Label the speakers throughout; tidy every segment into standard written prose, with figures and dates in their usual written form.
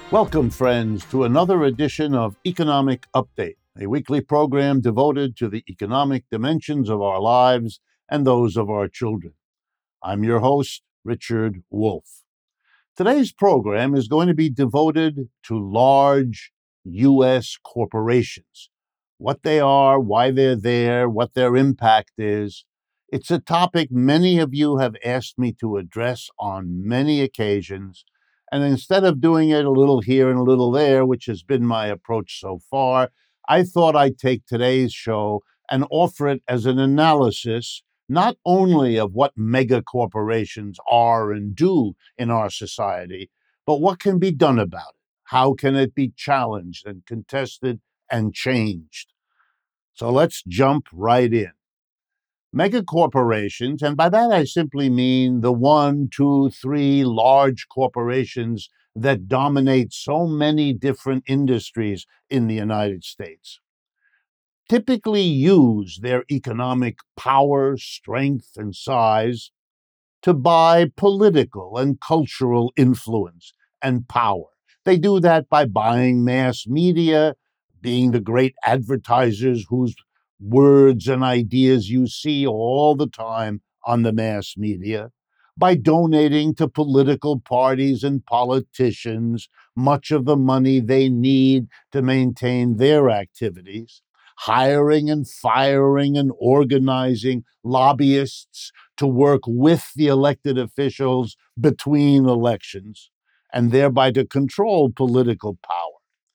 Speaker 1: Welcome, friends, to another edition of Economic Update, a weekly program devoted to the economic dimensions of our lives and those of our children. I'm your host, Richard Wolff. Today's program is going to be devoted to large U.S. corporations, what they are, why they're there, what their impact is. It's a topic many of you have asked me to address on many occasions. And instead of doing it a little here and a little there, which has been my approach so far, I thought I'd take today's show and offer it as an analysis not only of what mega corporations are and do in our society, but what can be done about it? How can it be challenged and contested and changed? So let's jump right in. Mega corporations, and by that I simply mean the one, two, three large corporations that dominate so many different industries in the United States, typically use their economic power, strength, and size to buy political and cultural influence and power. They do that by buying mass media, being the great advertisers whose words and ideas you see all the time on the mass media, by donating to political parties and politicians much of the money they need to maintain their activities, hiring and firing and organizing lobbyists to work with the elected officials between elections, and thereby to control political power.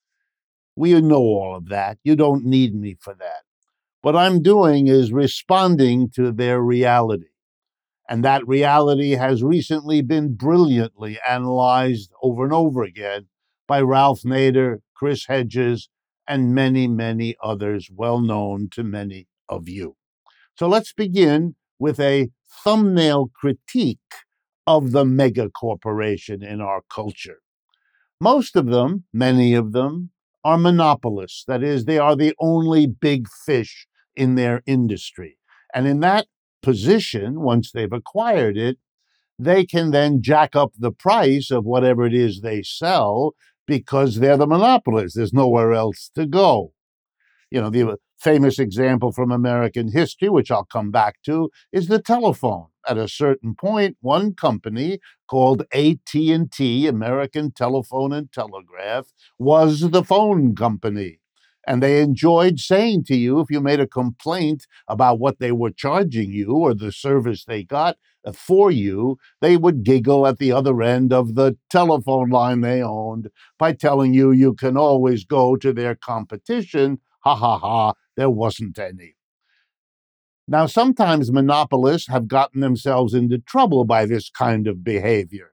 Speaker 1: We know all of that. You don't need me for that. What I'm doing is responding to their reality. And that reality has recently been brilliantly analyzed over and over again by Ralph Nader, Chris Hedges, and many, many others well known to many of you. So let's begin with a thumbnail critique of the mega corporation in our culture. Most of them, many of them, are monopolists. That is, they are the only big fish in their industry. And in that position, once they've acquired it, they can then jack up the price of whatever it is they sell because they're the monopolists. There's nowhere else to go. The famous example from American history, which I'll come back to, is the telephone. At a certain point, one company called AT&T, American Telephone and Telegraph, was the phone company. And they enjoyed saying to you, if you made a complaint about what they were charging you or the service they got for you, they would giggle at the other end of the telephone line they owned by telling you you can always go to their competition. Ha ha ha, there wasn't any. Now, sometimes monopolists have gotten themselves into trouble by this kind of behavior.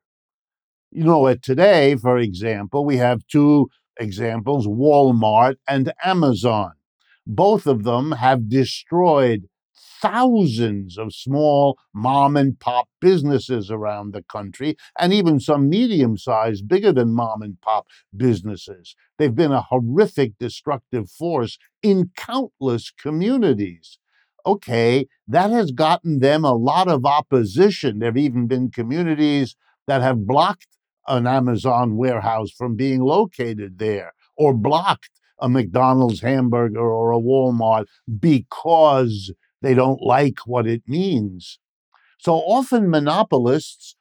Speaker 1: Today, for example, we have two examples, Walmart and Amazon. Both of them have destroyed thousands of small mom and pop businesses around the country, and even some medium sized, bigger than mom and pop businesses. They've been a horrific destructive force in countless communities. Okay, that has gotten them a lot of opposition. There have even been communities that have blocked an Amazon warehouse from being located there, or blocked a McDonald's hamburger or a Walmart because they don't like what it means. So often monopolists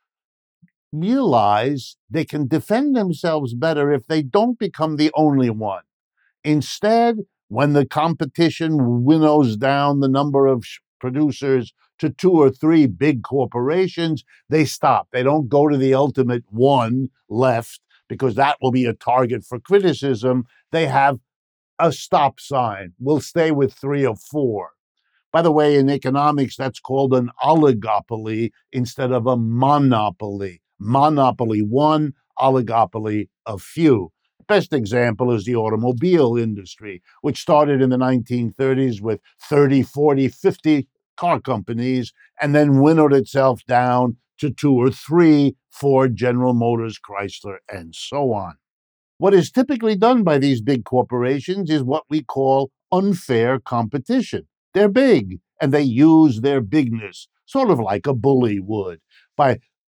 Speaker 1: realize they can defend themselves better if they don't become the only one. Instead, when the competition winnows down the number of producers to two or three big corporations, they stop. They don't go to the ultimate one left because that will be a target for criticism. They have a stop sign. We'll stay with three or four. By the way, in economics, that's called an oligopoly instead of a monopoly. Monopoly one, oligopoly a few. Best example is the automobile industry, which started in the 1930s with 30, 40, 50 car companies and then winnowed itself down to two or three, Ford, General Motors, Chrysler, and so on. What is typically done by these big corporations is what we call unfair competition. They're big, and they use their bigness, sort of like a bully would, by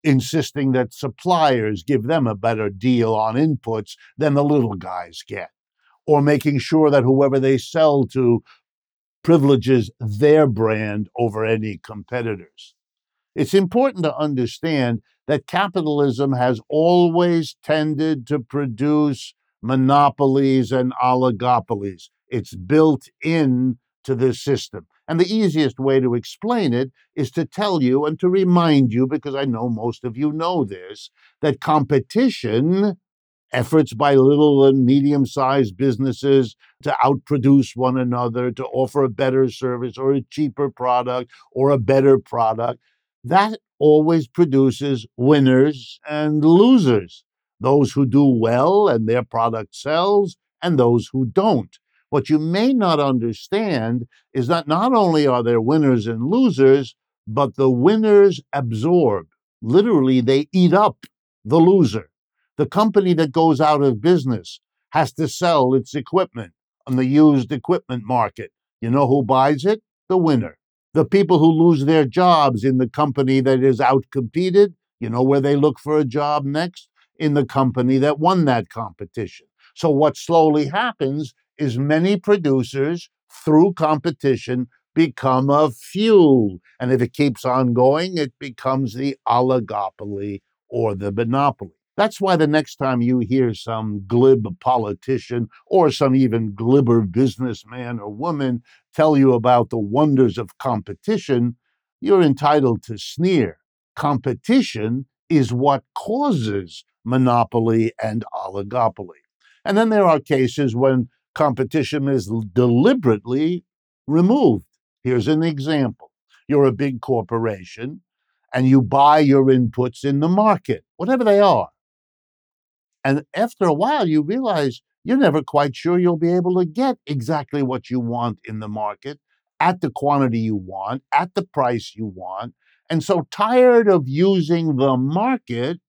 Speaker 1: insisting that suppliers give them a better deal on inputs than the little guys get, or making sure that whoever they sell to privileges their brand over any competitors. It's important to understand that capitalism has always tended to produce monopolies and oligopolies. It's built in to this system. And the easiest way to explain it is to tell you and to remind you, because I know most of you know this, that competition, efforts by little and medium-sized businesses to outproduce one another, to offer a better service or a cheaper product or a better product, that always produces winners and losers. Those who do well and their product sells, and those who don't. What you may not understand is that not only are there winners and losers, but the winners absorb. Literally, they eat up the loser. The company that goes out of business has to sell its equipment on the used equipment market. You know who buys it? The winner. The people who lose their jobs in the company that is outcompeted, you know where they look for a job next? In the company that won that competition. So what slowly happens is many producers, through competition, become a few. And if it keeps on going, it becomes the oligopoly or the monopoly. That's why the next time you hear some glib politician or some even glibber businessman or woman tell you about the wonders of competition, you're entitled to sneer. Competition is what causes monopoly and oligopoly. And then there are cases when competition is deliberately removed. Here's an example. You're a big corporation and you buy your inputs in the market, whatever they are. And after a while, you realize you're never quite sure you'll be able to get exactly what you want in the market at the quantity you want, at the price you want. And so, tired of using the market,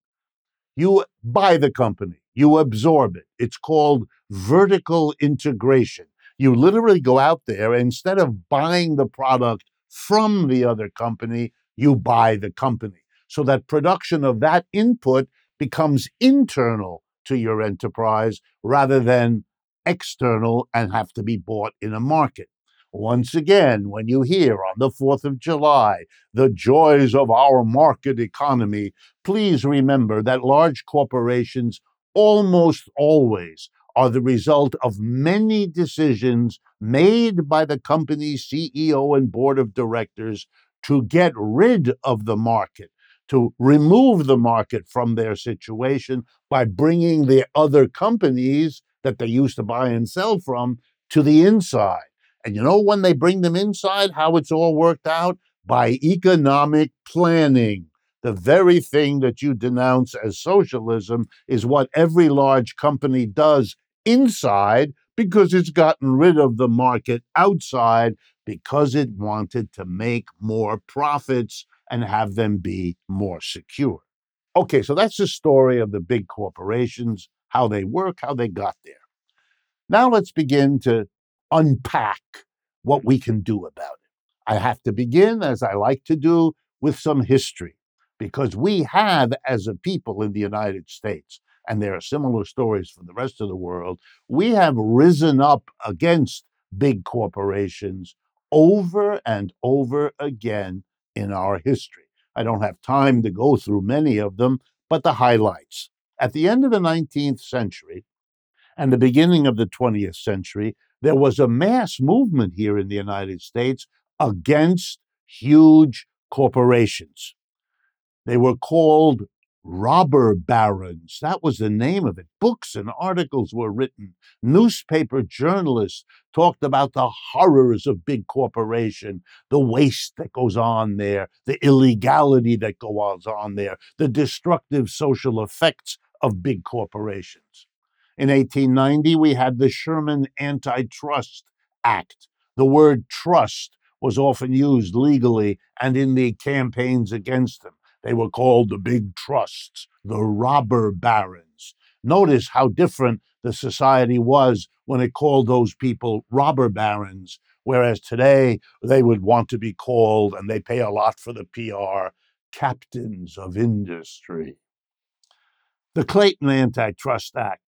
Speaker 1: you buy the company, you absorb it. It's called vertical integration. You literally go out there, and instead of buying the product from the other company, you buy the company. So that production of that input becomes internal to your enterprise rather than external and have to be bought in a market. Once again, when you hear on the 4th of July the joys of our market economy, please remember that large corporations almost always are the result of many decisions made by the company's CEO and board of directors to get rid of the market, to remove the market from their situation by bringing the other companies that they used to buy and sell from to the inside. And you know when they bring them inside, how it's all worked out? By economic planning. The very thing that you denounce as socialism is what every large company does inside because it's gotten rid of the market outside because it wanted to make more profits and have them be more secure. Okay, so that's the story of the big corporations, how they work, how they got there. Now let's begin to unpack what we can do about it. I have to begin, as I like to do, with some history, because we have, as a people in the United States, and there are similar stories for the rest of the world, we have risen up against big corporations over and over again in our history. I don't have time to go through many of them, but the highlights. At the end of the 19th century, and the beginning of the 20th century, there was a mass movement here in the United States against huge corporations. They were called robber barons. That was the name of it. Books and articles were written. Newspaper journalists talked about the horrors of big corporation, the waste that goes on there, the illegality that goes on there, the destructive social effects of big corporations. In 1890, we had the Sherman Antitrust Act. The word trust was often used legally and in the campaigns against them. They were called the big trusts, the robber barons. Notice how different the society was when it called those people robber barons, whereas today they would want to be called, and they pay a lot for the PR, captains of industry. The Clayton Antitrust Act.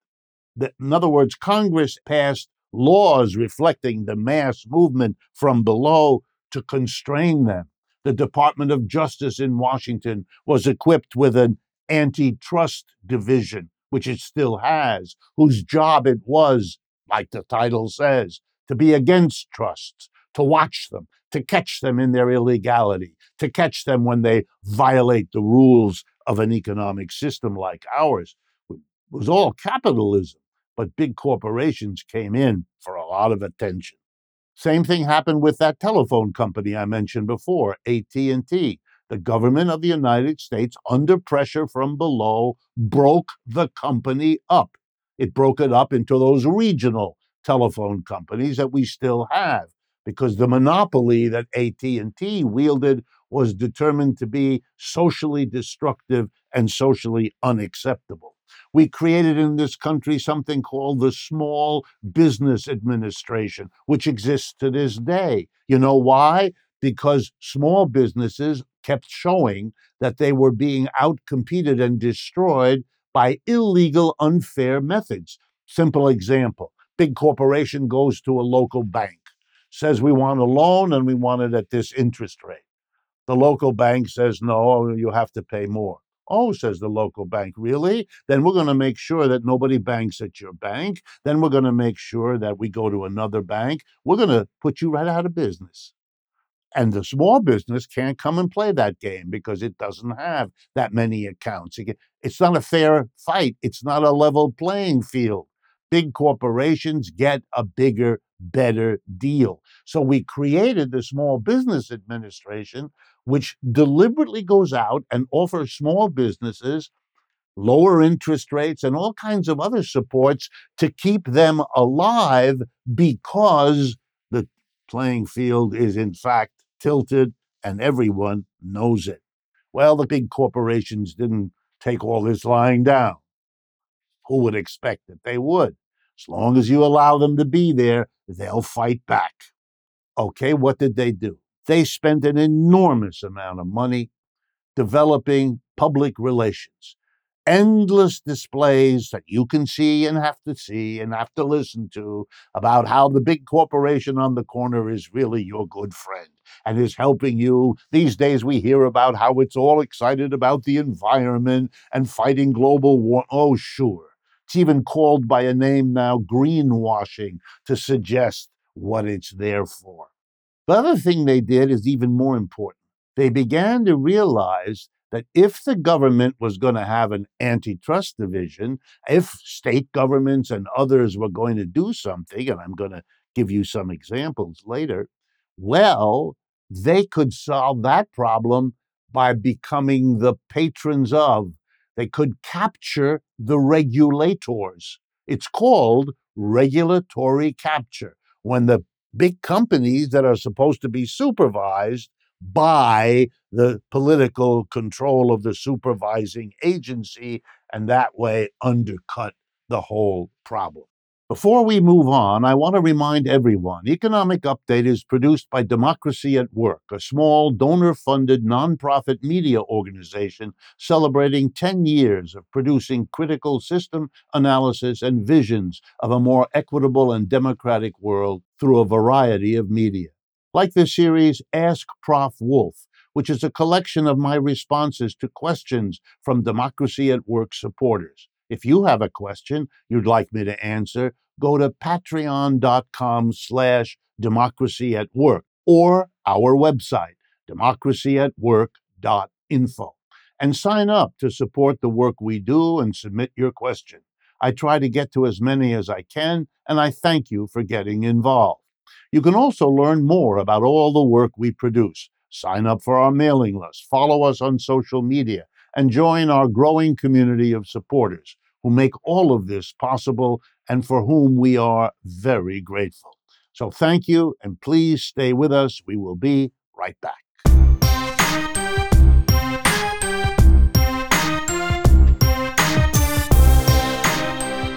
Speaker 1: In other words, Congress passed laws reflecting the mass movement from below to constrain them. The Department of Justice in Washington was equipped with an antitrust division, which it still has, whose job it was, like the title says, to be against trusts, to watch them, to catch them in their illegality, to catch them when they violate the rules of an economic system like ours. It was all capitalism, but big corporations came in for a lot of attention. Same thing happened with that telephone company I mentioned before, AT&T. The government of the United States, under pressure from below, broke the company up. It broke it up into those regional telephone companies that we still have, because the monopoly that AT&T wielded was determined to be socially destructive and socially unacceptable. We created in this country something called the Small Business Administration, which exists to this day. You know why? Because small businesses kept showing that they were being outcompeted and destroyed by illegal, unfair methods. Simple example. Big corporation goes to a local bank, says we want a loan and we want it at this interest rate. The local bank says, no, you have to pay more. Oh, says the local bank, really? Then we're going to make sure that nobody banks at your bank. Then we're going to make sure that we go to another bank. We're going to put you right out of business. And the small business can't come and play that game because it doesn't have that many accounts. It's not a fair fight. It's not a level playing field. Big corporations get a bigger, better deal. So we created the Small Business Administration, which deliberately goes out and offers small businesses lower interest rates and all kinds of other supports to keep them alive, because the playing field is in fact tilted and everyone knows it. Well, the big corporations didn't take all this lying down. Who would expect that they would? As long as you allow them to be there, they'll fight back. Okay, what did they do? They spent an enormous amount of money developing public relations. Endless displays that you can see and have to listen to about how the big corporation on the corner is really your good friend and is helping you. These days we hear about how it's all excited about the environment and fighting global war. Oh, sure. It's even called by a name now, greenwashing, to suggest what it's there for. The other thing they did is even more important. They began to realize that if the government was going to have an antitrust division, if state governments and others were going to do something, and I'm going to give you some examples later, well, they could solve that problem by becoming the patrons of. They could capture the regulators. It's called regulatory capture. When the big companies that are supposed to be supervised by the political control of the supervising agency, and that way undercut the whole problem. Before we move on, I want to remind everyone, Economic Update is produced by Democracy at Work, a small donor-funded nonprofit media organization celebrating 10 years of producing critical system analysis and visions of a more equitable and democratic world through a variety of media. Like the series Ask Prof. Wolf, which is a collection of my responses to questions from Democracy at Work supporters. If you have a question you'd like me to answer, go to patreon.com/democracyatwork or our website, democracyatwork.info, and sign up to support the work we do and submit your question. I try to get to as many as I can, and I thank you for getting involved. You can also learn more about all the work we produce. Sign up for our mailing list, follow us on social media, and join our growing community of supporters who make all of this possible and for whom we are very grateful. So thank you, and please stay with us. We will be right back.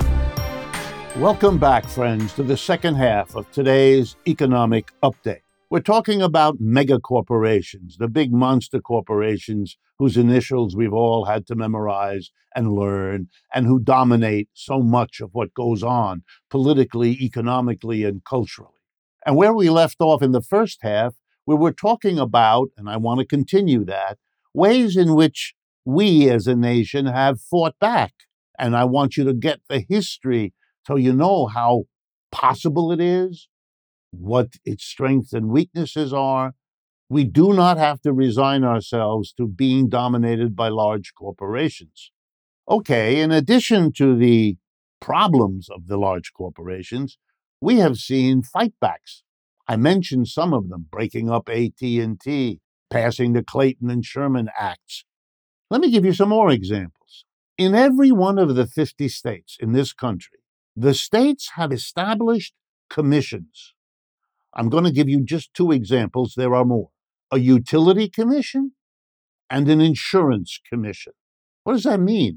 Speaker 1: Welcome back, friends, to the second half of today's Economic Update. We're talking about mega corporations, the big monster corporations whose initials we've all had to memorize and learn, and who dominate so much of what goes on politically, economically, and culturally. And where we left off in the first half, we were talking about, and I want to continue that, ways in which we as a nation have fought back. And I want you to get the history so you know how possible it is, what its strengths and weaknesses are. We do not have to resign ourselves to being dominated by large corporations. Okay, in addition to the problems of the large corporations, we have seen fightbacks. I mentioned some of them: breaking up AT&T, passing the Clayton and Sherman Acts. Let me give you some more examples. In every one of the 50 states in this country, the states have established commissions. I'm going to give you just two examples. There are more: a utility commission and an insurance commission. What does that mean?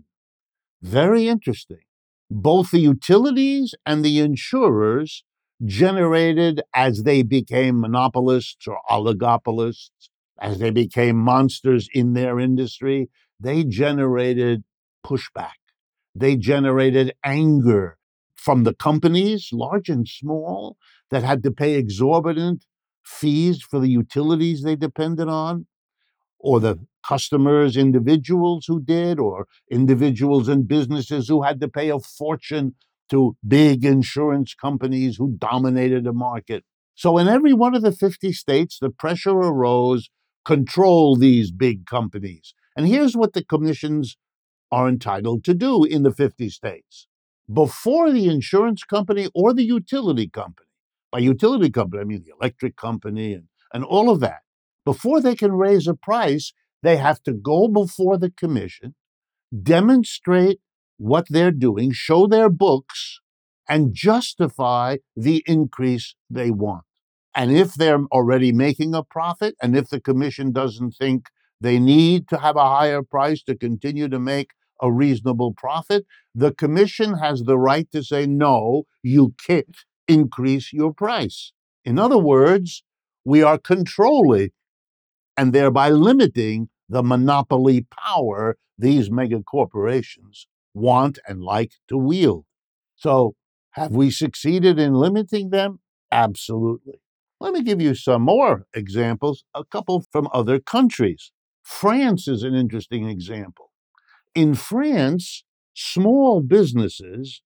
Speaker 1: Very interesting. Both the utilities and the insurers generated, as they became monopolists or oligopolists, as they became monsters in their industry, they generated pushback. They generated anger from the companies, large and small, that had to pay exorbitant fees for the utilities they depended on, or the customers, individuals who did, or individuals and businesses who had to pay a fortune to big insurance companies who dominated the market. So in every one of the 50 states, the pressure arose: control these big companies. And here's what the commissions are entitled to do in the 50 states. Before the insurance company or the utility company, by utility company, I mean the electric company and all of that, before they can raise a price, they have to go before the commission, demonstrate what they're doing, show their books, and justify the increase they want. And if they're already making a profit, and if the commission doesn't think they need to have a higher price to continue to make a reasonable profit, the commission has the right to say, no, you can't increase your price. In other words, we are controlling and thereby limiting the monopoly power these mega corporations want and like to wield. So, have we succeeded in limiting them? Absolutely. Let me give you some more examples, a couple from other countries. France is an interesting example. In France, small businesses,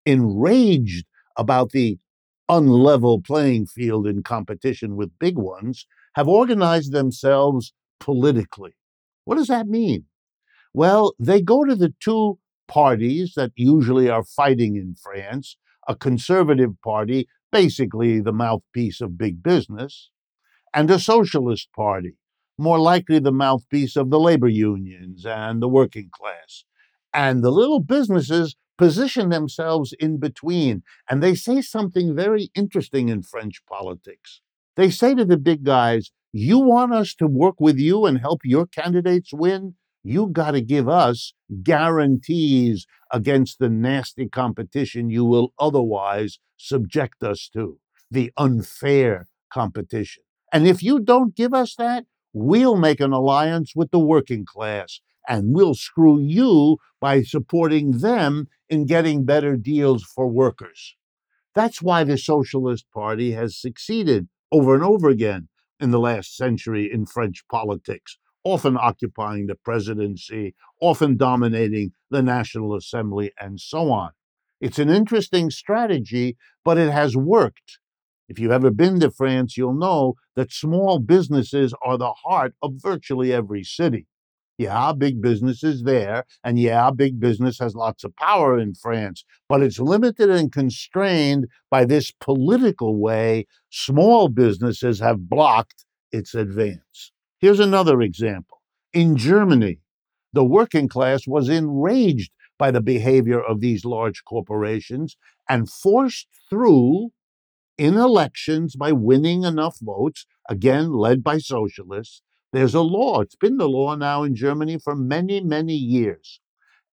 Speaker 1: enraged about the unlevel playing field in competition with big ones, have organized themselves politically. What does that mean? Well, they go to the two parties that usually are fighting in France: a conservative party, basically the mouthpiece of big business, and a socialist party, more likely the mouthpiece of the labor unions and the working class. And the little businesses position themselves in between, and they say something very interesting in French politics. They say to the big guys, you want us to work with you and help your candidates win? You got to give us guarantees against the nasty competition you will otherwise subject us to, the unfair competition. And if you don't give us that, we'll make an alliance with the working class, and we'll screw you by supporting them in getting better deals for workers. That's why the Socialist Party has succeeded over and over again in the last century in French politics, often occupying the presidency, often dominating the National Assembly, and so on. It's an interesting strategy, but it has worked. If you've ever been to France, you'll know that small businesses are the heart of virtually every city. Yeah, big business is there, and yeah, big business has lots of power in France, but it's limited and constrained by this political way small businesses have blocked its advance. Here's another example. In Germany, the working class was enraged by the behavior of these large corporations and forced through in elections by winning enough votes, again led by socialists. There's a law. It's been the law now in Germany for many, many years.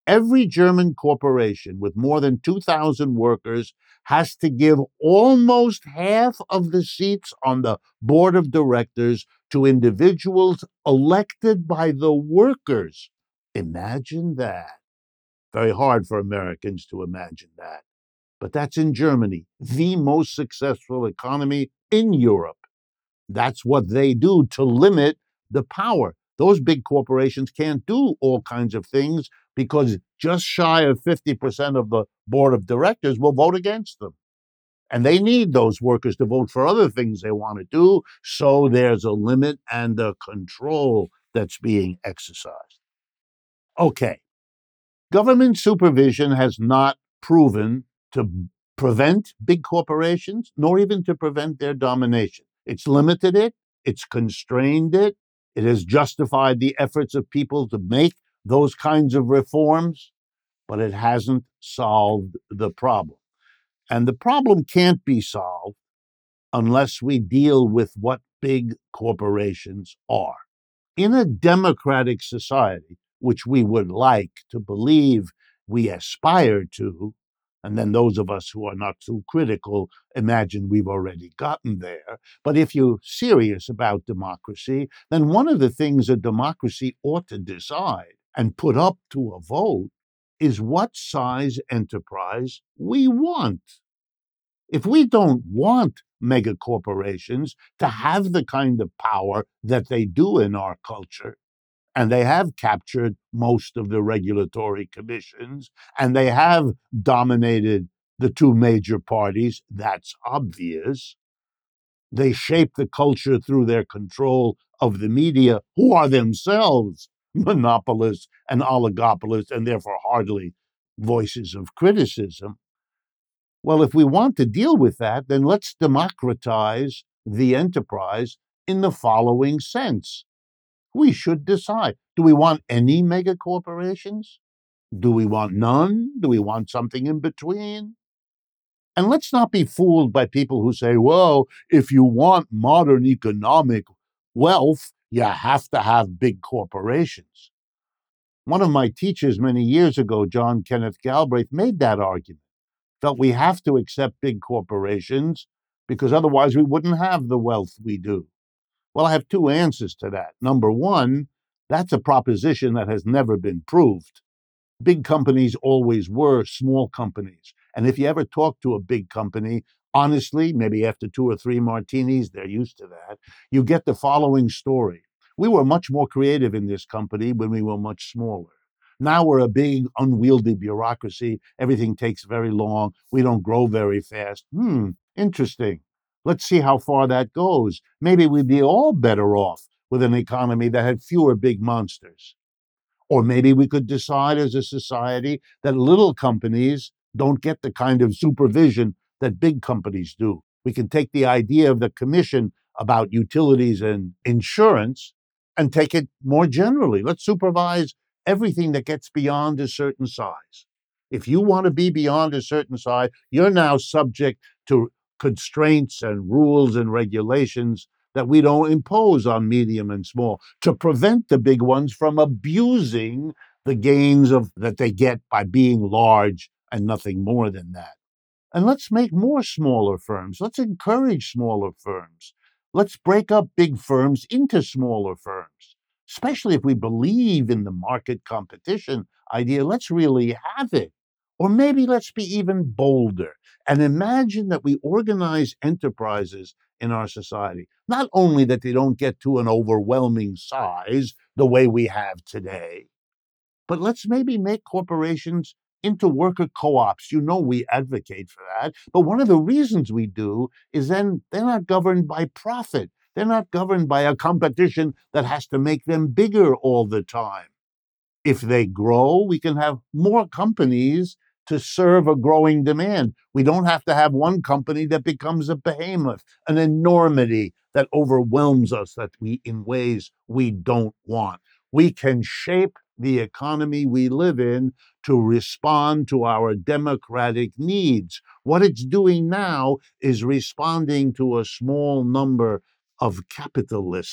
Speaker 1: Every German corporation with more than 2,000 workers has to give almost half of the seats on the board of directors to individuals elected by the workers. Imagine that. Very hard for Americans to imagine that. But that's in Germany, the most successful economy in Europe. That's what they do to limit the power. Those big corporations can't do all kinds of things because just shy of 50% of the board of directors will vote against them. And they need those workers to vote for other things they want to do. So there's a limit and a control that's being exercised. Okay. Government supervision has not proven to prevent big corporations, nor even to prevent their domination. It's limited it, it's constrained it, it has justified the efforts of people to make those kinds of reforms, but it hasn't solved the problem. And the problem can't be solved unless we deal with what big corporations are. In a democratic society, which we would like to believe we aspire to, and then those of us who are not too critical imagine we've already gotten there. But if you're serious about democracy, then one of the things a democracy ought to decide and put up to a vote is what size enterprise we want. If we don't want mega corporations to have the kind of power that they do in our culture, and they have captured most of the regulatory commissions, and they have dominated the two major parties, that's obvious. They shape the culture through their control of the media, who are themselves monopolists and oligopolists, and therefore hardly voices of criticism. Well, if we want to deal with that, then let's democratize the enterprise in the following sense. We should decide. Do we want any mega corporations? Do we want none? Do we want something in between? And let's not be fooled by people who say, well, if you want modern economic wealth, you have to have big corporations. One of my teachers many years ago, John Kenneth Galbraith, made that argument. Felt we have to accept big corporations because otherwise we wouldn't have the wealth we do. Well, I have two answers to that. Number one, that's a proposition that has never been proved. Big companies always were small companies. And if you ever talk to a big company, honestly, maybe after two or three martinis, they're used to that, you get the following story. We were much more creative in this company when we were much smaller. Now we're a big, unwieldy bureaucracy. Everything takes very long. We don't grow very fast. Interesting. Let's see how far that goes. Maybe we'd be all better off with an economy that had fewer big monsters. Or maybe we could decide as a society that little companies don't get the kind of supervision that big companies do. We can take the idea of the commission about utilities and insurance and take it more generally. Let's supervise everything that gets beyond a certain size. If you want to be beyond a certain size, you're now subject to constraints and rules and regulations that we don't impose on medium and small to prevent the big ones from abusing the gains of that they get by being large and nothing more than that. And let's make more smaller firms. Let's encourage smaller firms. Let's break up big firms into smaller firms. Especially if we believe in the market competition idea, let's really have it. Or maybe let's be even bolder and imagine that we organize enterprises in our society. Not only that they don't get to an overwhelming size the way we have today, but let's maybe make corporations into worker co-ops. You know, we advocate for that. But one of the reasons we do is then they're not governed by profit. They're not governed by a competition that has to make them bigger all the time. If they grow, we can have more companies to serve a growing demand. We don't have to have one company that becomes a behemoth, an enormity that overwhelms us that we in ways we don't want. We can shape the economy we live in to respond to our democratic needs. What it's doing now is responding to a small number of capitalists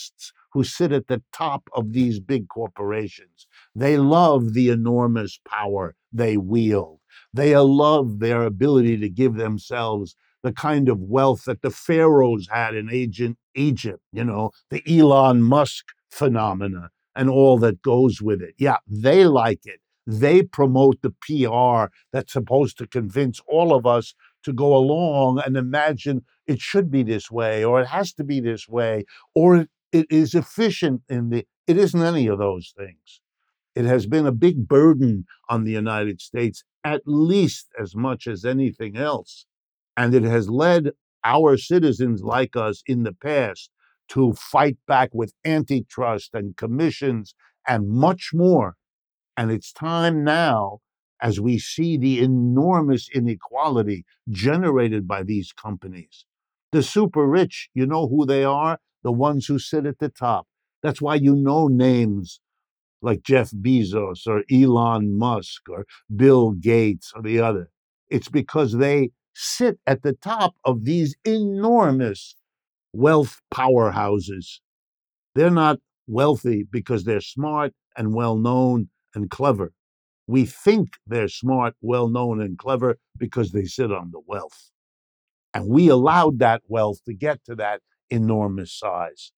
Speaker 1: who sit at the top of these big corporations. They love the enormous power they wield. They love their ability to give themselves the kind of wealth that the pharaohs had in ancient Egypt, the Elon Musk phenomena and all that goes with it. Yeah, they like it. They promote the PR that's supposed to convince all of us to go along and imagine it should be this way, or it has to be this way, or it is efficient it isn't any of those things. It has been a big burden on the United States, at least as much as anything else. And it has led our citizens like us in the past to fight back with antitrust and commissions and much more. And it's time now, as we see the enormous inequality generated by these companies. The super rich, you know who they are? The ones who sit at the top. That's why you know names like Jeff Bezos or Elon Musk or Bill Gates or the other. It's because they sit at the top of these enormous wealth powerhouses. They're not wealthy because they're smart and well known and clever. We think they're smart, well known, and clever because they sit on the wealth. And we allowed that wealth to get to that enormous size.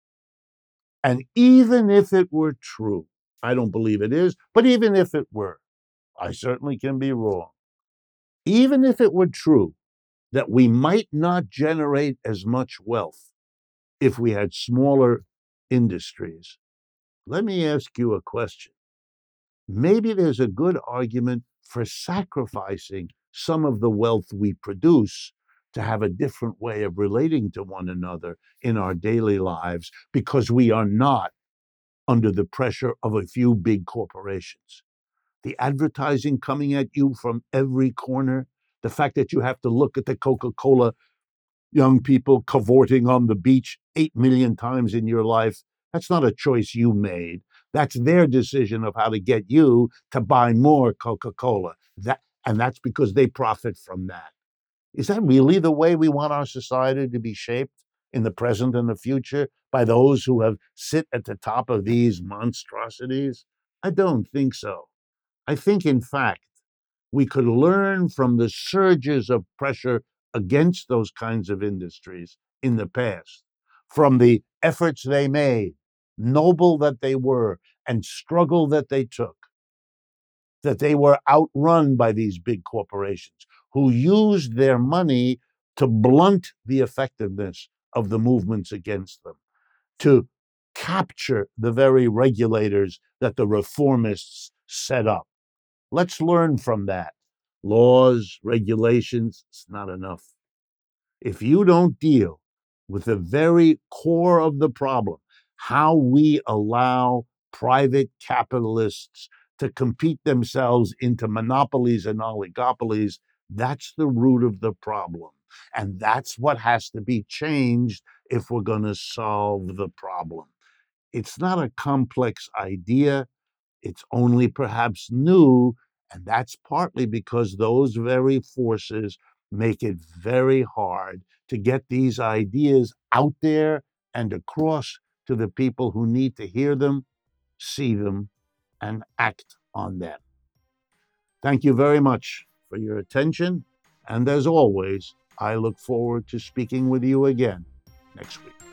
Speaker 1: And even if it were true, I don't believe it is, but even if it were, I certainly can be wrong. Even if it were true that we might not generate as much wealth if we had smaller industries, let me ask you a question. Maybe there's a good argument for sacrificing some of the wealth we produce to have a different way of relating to one another in our daily lives because we are not under the pressure of a few big corporations. The advertising coming at you from every corner, the fact that you have to look at the Coca-Cola young people cavorting on the beach 8 million times in your life, that's not a choice you made. That's their decision of how to get you to buy more Coca-Cola. And that's because they profit from that. Is that really the way we want our society to be shaped in the present and the future by those who have sit at the top of these monstrosities? I don't think so. I think, in fact, we could learn from the surges of pressure against those kinds of industries in the past, from the efforts they made, noble that they were, and struggle that they took, that they were outrun by these big corporations who used their money to blunt the effectiveness of the movements against them, to capture the very regulators that the reformists set up. Let's learn from that. Laws, regulations, it's not enough. If you don't deal with the very core of the problem, how we allow private capitalists to compete themselves into monopolies and oligopolies, that's the root of the problem. And that's what has to be changed if we're going to solve the problem. It's not a complex idea. It's only perhaps new, and that's partly because those very forces make it very hard to get these ideas out there and across to the people who need to hear them, see them, and act on them. Thank you very much for your attention, and as always, I look forward to speaking with you again next week.